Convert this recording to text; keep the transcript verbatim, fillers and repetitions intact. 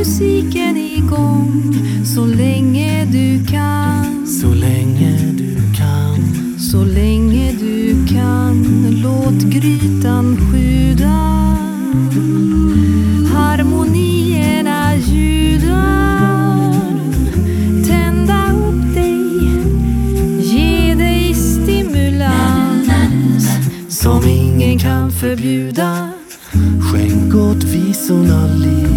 musiken igång så länge du kan. Så länge du kan. Så länge du kan. Låt grytan sjuda. Harmonierna ljudar. Tända upp dig. Ge dig stimulans som ingen kan förbjuda. Skänk åt visorna liv.